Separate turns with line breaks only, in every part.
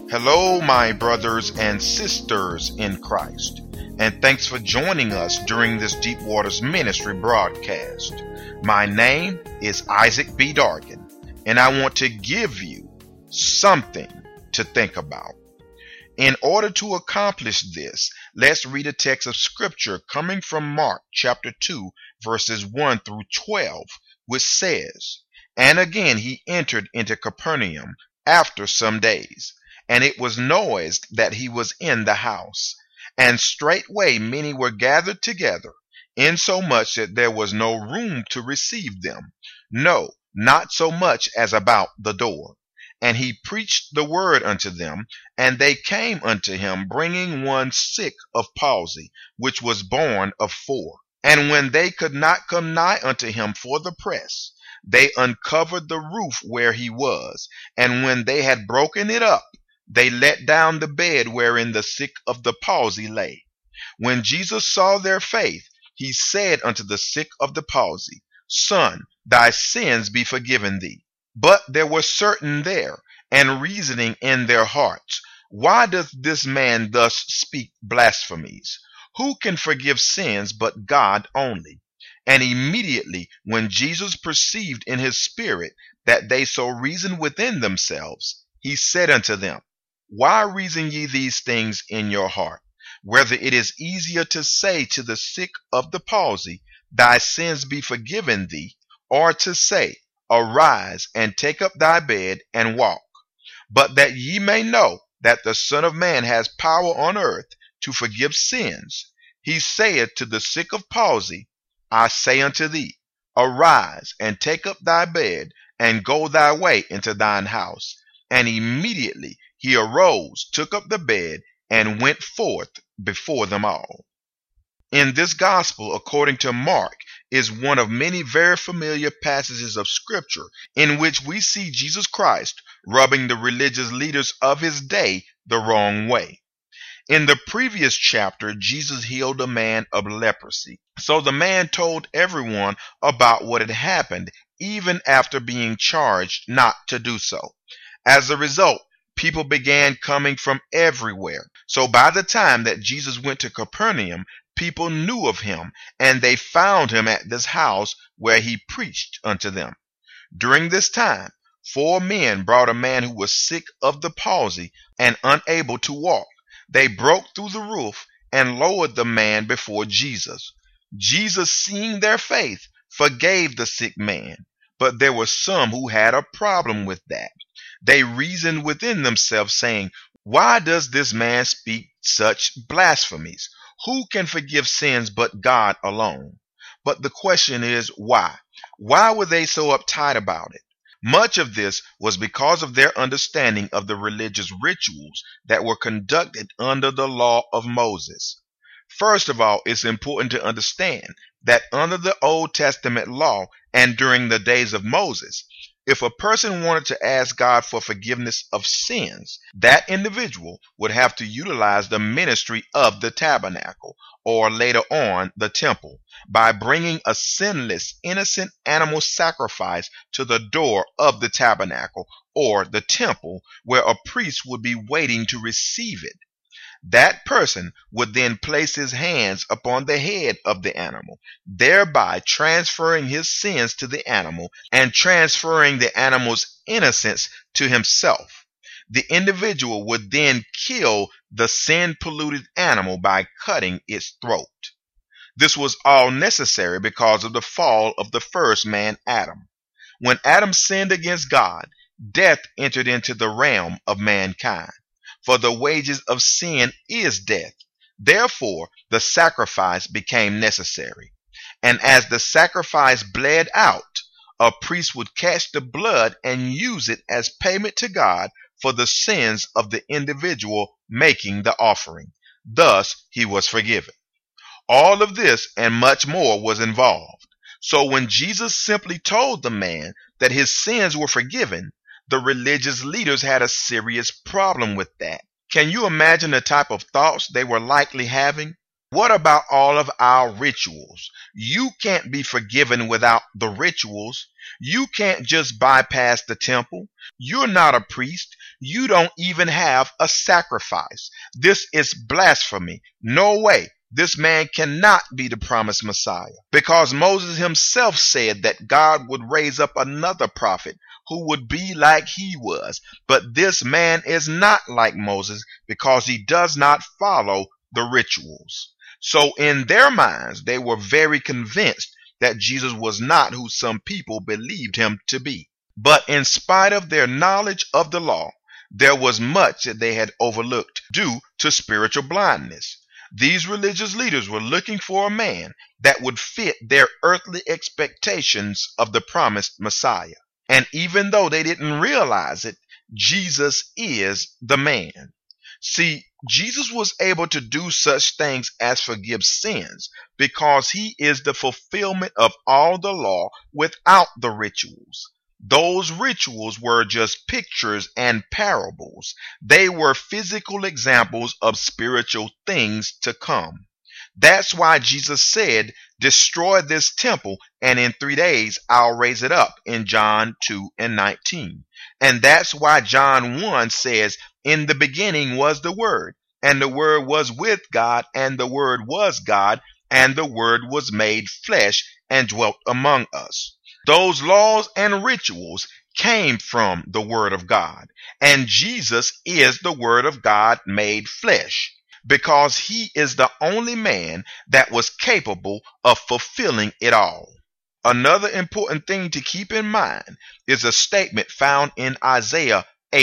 Hello, my brothers and sisters in Christ, and thanks for joining us during this Deep Waters Ministry broadcast. My name is Isaac B. Dargan, and I want to give you something to think about. In order to accomplish this, let's read a text of scripture coming from Mark chapter 2, verses 1 through 12, which says, "And again he entered into Capernaum after some days, and it was noised that he was in the house. And straightway many were gathered together, insomuch that there was no room to receive them, no, not so much as about the door. And he preached the word unto them, and they came unto him, bringing one sick of palsy, which was born of 4. And when they could not come nigh unto him for the press, they uncovered the roof where he was, and when they had broken it up, they let down the bed wherein the sick of the palsy lay. When Jesus saw their faith, he said unto the sick of the palsy, Son, thy sins be forgiven thee. But there were certain there, and reasoning in their hearts, Why doth this man thus speak blasphemies? Who can forgive sins but God only? And immediately when Jesus perceived in his spirit that they so reasoned within themselves, he said unto them, Why reason ye these things in your heart? Whether it is easier to say to the sick of the palsy, Thy sins be forgiven thee, or to say, Arise and take up thy bed and walk. But that ye may know that the Son of Man has power on earth to forgive sins, he saith to the sick of palsy, I say unto thee, Arise and take up thy bed and go thy way into thine house. And immediately he arose, took up the bed, and went forth before them all." In this gospel, according to Mark, is one of many very familiar passages of scripture in which we see Jesus Christ rubbing the religious leaders of his day the wrong way. In the previous chapter, Jesus healed a man of leprosy. So the man told everyone about what had happened, even after being charged not to do so. As a result, people began coming from everywhere. So by the time that Jesus went to Capernaum, people knew of him, and they found him at this house where he preached unto them. During this time, 4 men brought a man who was sick of the palsy and unable to walk. They broke through the roof and lowered the man before Jesus. Jesus, seeing their faith, forgave the sick man, but there were some who had a problem with that. They reasoned within themselves, saying, Why does this man speak such blasphemies? Who can forgive sins but God alone? But the question is, why? Why were they so uptight about it? Much of this was because of their understanding of the religious rituals that were conducted under the law of Moses. First of all, it's important to understand that under the Old Testament law and during the days of Moses, if a person wanted to ask God for forgiveness of sins, that individual would have to utilize the ministry of the tabernacle, or later on, the temple, by bringing a sinless, innocent animal sacrifice to the door of the tabernacle, or the temple, where a priest would be waiting to receive it. That person would then place his hands upon the head of the animal, thereby transferring his sins to the animal and transferring the animal's innocence to himself. The individual would then kill the sin-polluted animal by cutting its throat. This was all necessary because of the fall of the first man, Adam. When Adam sinned against God, death entered into the realm of mankind. For the wages of sin is death. Therefore, the sacrifice became necessary. And as the sacrifice bled out, a priest would catch the blood and use it as payment to God for the sins of the individual making the offering. Thus, he was forgiven. All of this and much more was involved. So when Jesus simply told the man that his sins were forgiven, the religious leaders had a serious problem with that. Can you imagine the type of thoughts they were likely having? What about all of our rituals? You can't be forgiven without the rituals. You can't just bypass the temple. You're not a priest. You don't even have a sacrifice. This is blasphemy. No way. This man cannot be the promised Messiah, because Moses himself said that God would raise up another prophet who would be like he was. But this man is not like Moses because he does not follow the rituals. So in their minds, they were very convinced that Jesus was not who some people believed him to be. But in spite of their knowledge of the law, there was much that they had overlooked due to spiritual blindness. These religious leaders were looking for a man that would fit their earthly expectations of the promised Messiah. And even though they didn't realize it, Jesus is the man. See, Jesus was able to do such things as forgive sins because he is the fulfillment of all the law without the rituals. Those rituals were just pictures and parables. They were physical examples of spiritual things to come. That's why Jesus said, destroy this temple, and in 3 days I'll raise it up, in John 2:19. And that's why John 1 says, in the beginning was the Word, and the Word was with God, and the Word was God, and the Word was made flesh and dwelt among us. Those laws and rituals came from the Word of God, and Jesus is the Word of God made flesh, because he is the only man that was capable of fulfilling it all. Another important thing to keep in mind is a statement found in Isaiah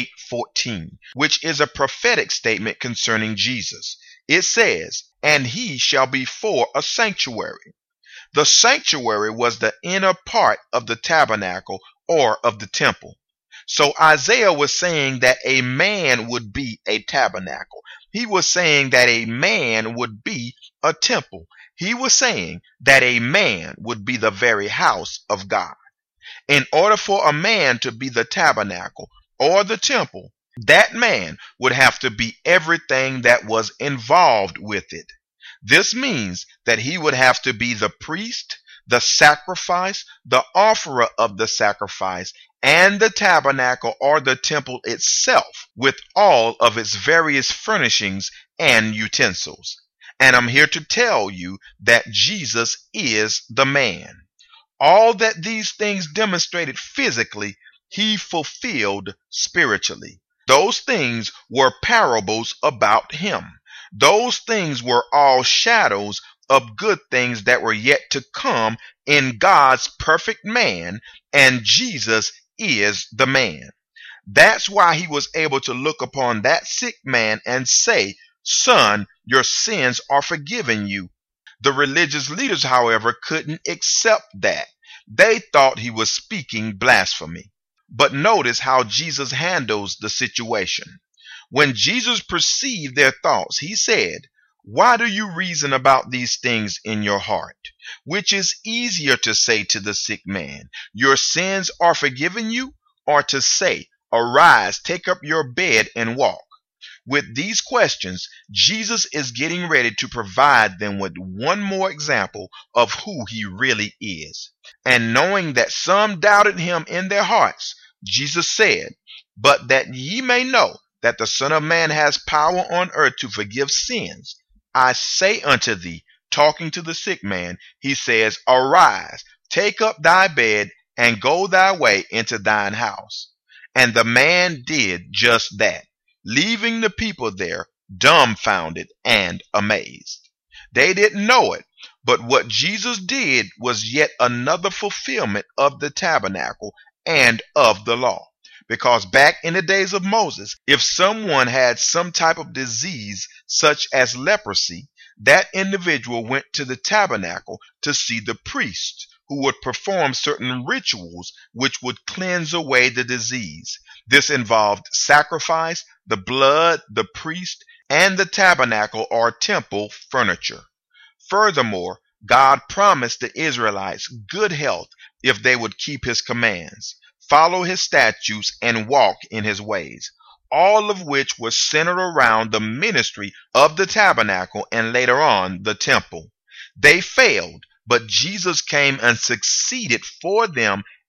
8:14, which is a prophetic statement concerning Jesus. It says, and he shall be for a sanctuary. The sanctuary was the inner part of the tabernacle or of the temple. So Isaiah was saying that a man would be a tabernacle. He was saying that a man would be a temple. He was saying that a man would be the very house of God. In order for a man to be the tabernacle or the temple, that man would have to be everything that was involved with it. This means that he would have to be the priest, the sacrifice, the offerer of the sacrifice, and the tabernacle or the temple itself, with all of its various furnishings and utensils. And I'm here to tell you that Jesus is the man. All that these things demonstrated physically, he fulfilled spiritually. Those things were parables about him. Those things were all shadows of good things that were yet to come in God's perfect man, and Jesus is the man. That's why he was able to look upon that sick man and say, son, your sins are forgiven you. The religious leaders, however, couldn't accept that. They thought he was speaking blasphemy. But notice how Jesus handles the situation. When Jesus perceived their thoughts, he said, why do you reason about these things in your heart? Which is easier to say to the sick man, your sins are forgiven you, or to say, arise, take up your bed and walk? With these questions, Jesus is getting ready to provide them with one more example of who he really is. And knowing that some doubted him in their hearts, Jesus said, but that ye may know that the Son of Man has power on earth to forgive sins, I say unto thee, talking to the sick man, he says, arise, take up thy bed, and go thy way into thine house. And the man did just that, leaving the people there dumbfounded and amazed. They didn't know it, but what Jesus did was yet another fulfillment of the tabernacle and of the law. Because back in the days of Moses, if someone had some type of disease such as leprosy, that individual went to the tabernacle to see the priest, who would perform certain rituals which would cleanse away the disease. This involved sacrifice, the blood, the priest, and the tabernacle or temple furniture. Furthermore, God promised the Israelites good health if they would keep his commands, follow his statutes, and walk in his ways, all of which was centered around the ministry of the tabernacle and later on the temple. They failed, but Jesus came and succeeded for them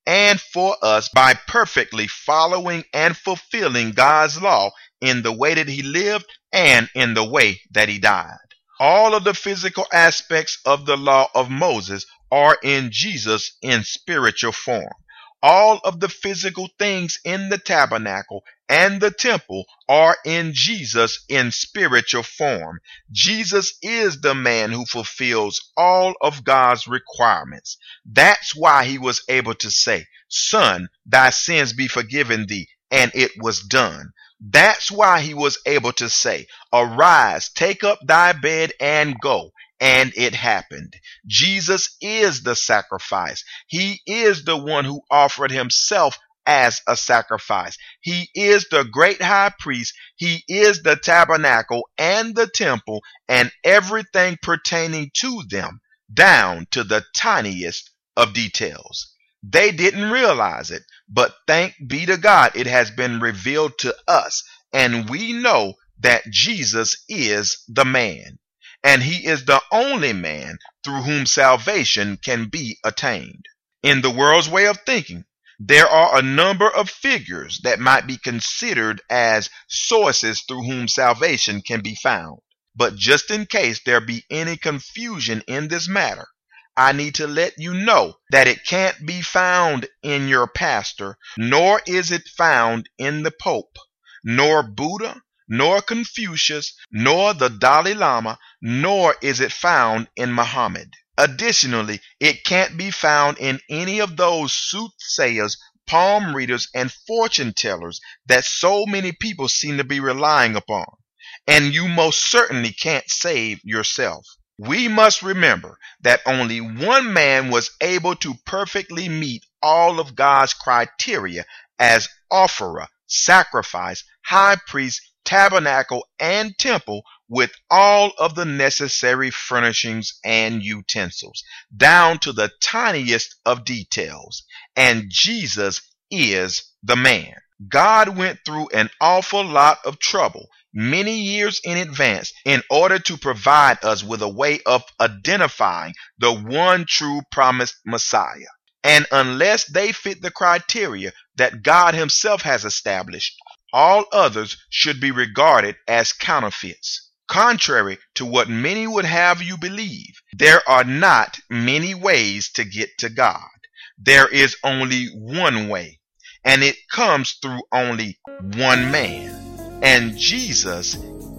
and for us by perfectly following and fulfilling God's law in the way that he lived and in the way that he died. All of the physical aspects of the law of Moses are in Jesus in spiritual form. All of the physical things in the tabernacle and the temple are in Jesus in spiritual form. Jesus is the man who fulfills all of God's requirements. That's why he was able to say, "Son, thy sins be forgiven thee," and it was done. That's why he was able to say, "Arise, take up thy bed and go." And it happened. Jesus is the sacrifice. He is the one who offered himself as a sacrifice. He is the great high priest. He is the tabernacle and the temple and everything pertaining to them, down to the tiniest of details. They didn't realize it, but thank be to God, it has been revealed to us, and we know that Jesus is the man. And he is the only man through whom salvation can be attained. In the world's way of thinking, there are a number of figures that might be considered as sources through whom salvation can be found. But just in case there be any confusion in this matter, I need to let you know that it can't be found in your pastor, nor is it found in the Pope, nor Buddha, nor Confucius, nor the Dalai Lama, nor is it found in Muhammad. Additionally, it can't be found in any of those soothsayers, palm readers, and fortune tellers that so many people seem to be relying upon. And you most certainly can't save yourself. We must remember that only one man was able to perfectly meet all of God's criteria as offerer, sacrifice, high priest, tabernacle, and temple, with all of the necessary furnishings and utensils, down to the tiniest of details. And Jesus is the man. God went through an awful lot of trouble many years in advance in order to provide us with a way of identifying the one true promised Messiah. And unless they fit the criteria that God himself has established, all others should be regarded as counterfeits. Contrary to what many would have you believe, there are not many ways to get to God. There is only one way, and it comes through only one man. And Jesus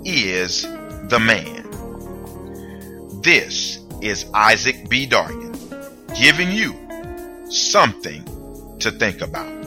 is the man. This is Isaac B. Dargan, giving you something to think about.